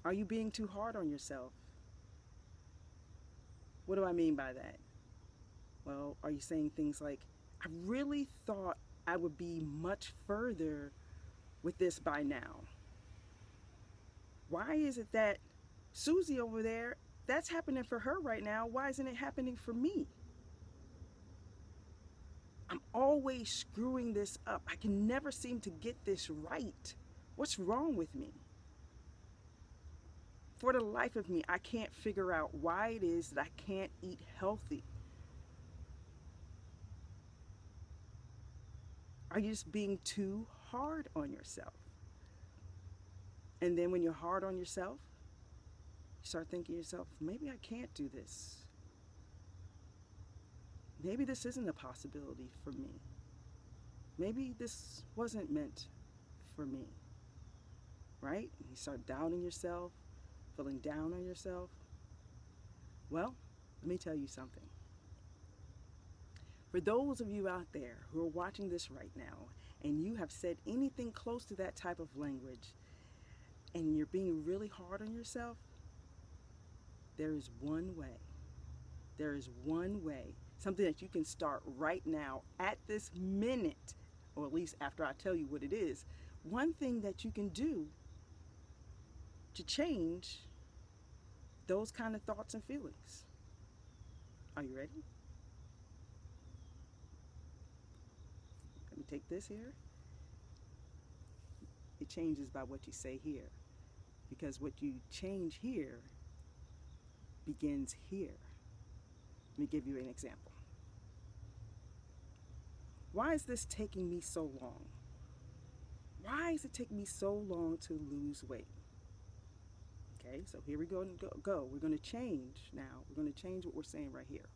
Are you being too hard on yourself? What do I mean by that? Well, are you saying things like, I really thought I would be much further with this by now? Why is it that Susie over there, that's happening for her right now? Why isn't it happening for me? I'm always screwing this up. I can never seem to get this right. What's wrong with me? For the life of me, I can't figure out why it is that I can't eat healthy. Are you just being too hard on yourself? And then when you're hard on yourself, you start thinking to yourself, maybe I can't do this. Maybe this isn't a possibility for me. Maybe this wasn't meant for me, right? And you start doubting yourself, feeling down on yourself. Well, let me tell you something. For those of you out there who are watching this right now and you have said anything close to that type of language and you're being really hard on yourself, there is one way. There is one way, something that you can start right now at this minute, or at least after I tell you what it is. One thing that you can do to change those kind of thoughts and feelings. Are you ready? Let me take this here. It changes by what you say here, because what you change here begins here. Let me give you an example. Why is this taking me so long? Why is it taking me so long to lose weight? Okay, so here we go. We're going to change now. We're going to change what we're saying right here.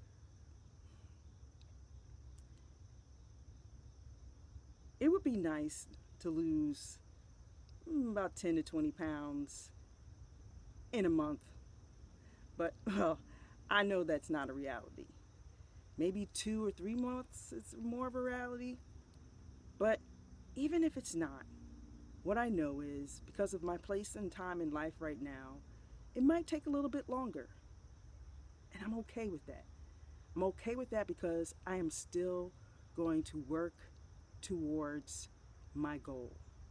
It would be nice to lose about 10 to 20 pounds in a month. But, well, I know that's not a reality. Maybe 2 or 3 months is more of a reality. But even if it's not, what I know is, because of my place and time in life right now, it might take a little bit longer. And I'm okay with that. I'm okay with that because I am still going to work towards my goal.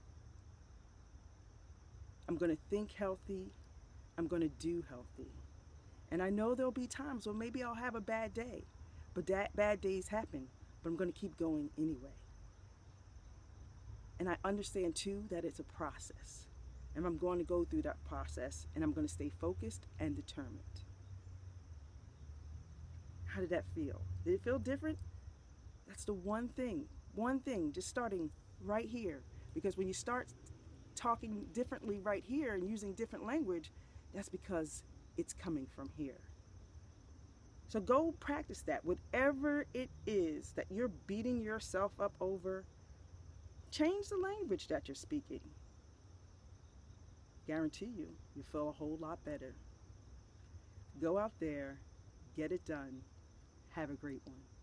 I'm going to think healthy. I'm going to do healthy. And I know there'll be times where maybe I'll have a bad day. But that bad days happen. But I'm going to keep going anyway. And I understand too that it's a process. And I'm going to go through that process and I'm going to stay focused and determined. How did that feel? Did it feel different? That's the one thing, just starting right here. Because when you start talking differently right here and using different language, that's because it's coming from here. So go practice that. Whatever it is that you're beating yourself up over, change the language that you're speaking. Guarantee you, you feel a whole lot better. Go out there, get it done. Have a great one.